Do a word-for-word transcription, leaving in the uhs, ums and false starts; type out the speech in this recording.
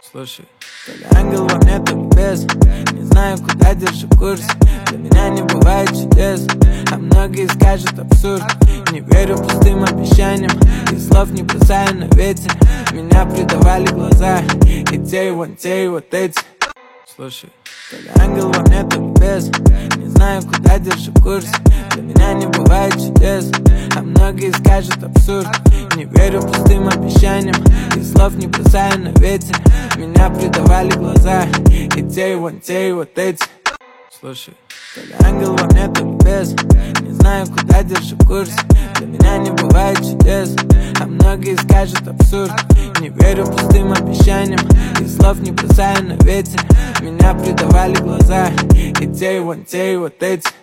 Слушай, то ли ангел во мне, то ли бес. Не знаю, куда держу курс. Для меня не бывает чудес, а многие скажут абсурд. Не верю пустым обещаниям и слов не бросаю на ветер. Меня предавали глаза, и те, и вон те, и вот эти. Слушай, то ли ангел во мне, то ли бес. Не знаю, куда держу курс. Для меня не бывает чудес, а многие скажут абсурд. Не верю пустым обещаниям и слов не бросаю на ветер. Меня предавали глаза, и те, и вон те, и вот эти. Слушай, то ли ангел во мне, то ли бес. Не знаю, куда держу курс. Для меня не бывает чудес, а многие скажут абсурд. Не верю пустым обещаниям и слов не бросаю на ветер. Меня предавали глаза, и те, и вон те, и вот эти.